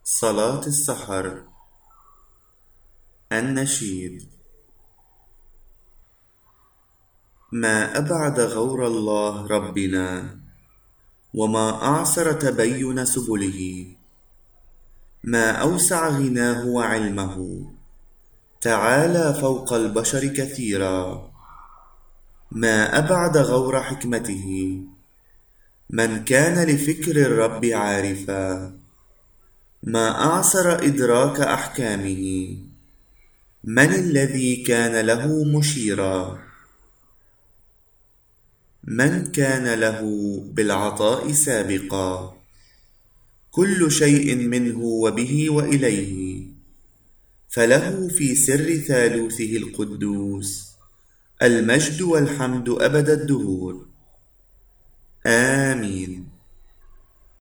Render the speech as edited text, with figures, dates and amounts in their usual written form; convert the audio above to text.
صلاة السحر. النشيد. ما أبعد غور الله ربنا، وما أعسر تبين سبله، ما أوسع غناه وعلمه، تعالى فوق البشر كثيرا، ما أبعد غور حكمته، من كان لفكر الرب عارفا، ما أعسر إدراك أحكامه، من الذي كان له مشيرا، من كان له بالعطاء سابقا، كل شيء منه وبه وإليه، فله في سر ثالوثه القدوس المجد والحمد أبد الدهور. آمين.